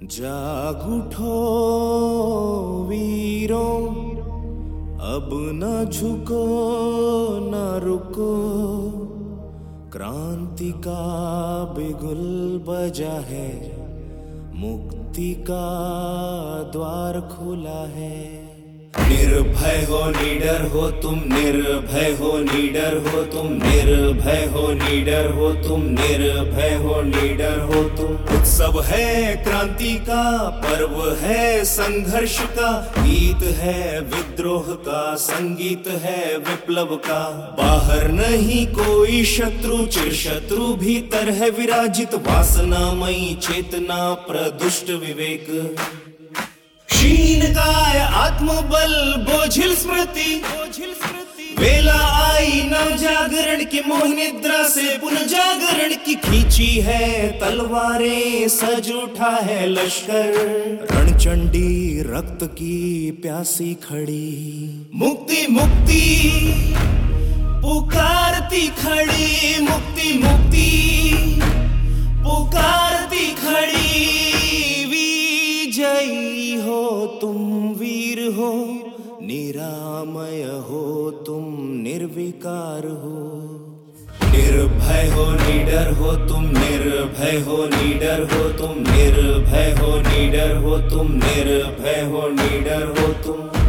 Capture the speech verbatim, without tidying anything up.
जाग उठो वीरों, अब न झुको न रुको, क्रांति का बिगुल बजा है, मुक्ति का द्वार खुला है। निर्भय हो निडर हो तुम, निर्भय हो निडर हो तुम, निर्भय हो निडर हो तुम, निर्भय हो निडर हो तुम। उत्सव है क्रांति का, पर्व है संघर्ष का, गीत है विद्रोह का, संगीत है विप्लव का। बाहर नहीं कोई शत्रु, चिर शत्रु भीतर है विराजित, वासनामयी चेतना प्रदुष्ट विवेक। क्षीण काय आत्मबल बोझिल स्मृति, वेला आई नव जागरण की, मोह निद्रा से पुनः जागरण की। खींची है तलवारें, सज उठा है लश्कर, रणचंडी रक्त की प्यासी खड़ी। मुक्ति मुक्ति पुकारती खड़ी, मुक्ति मुक्ति पुकारती खड़ी। विजयी हो तुम, वीर हो, निरामय हो तुम, निर्विकार हो। निर्भय हो निडर हो तुम, निर्भय हो निडर हो तुम, निर्भय हो निडर हो तुम, निर्भय हो निडर हो तुम।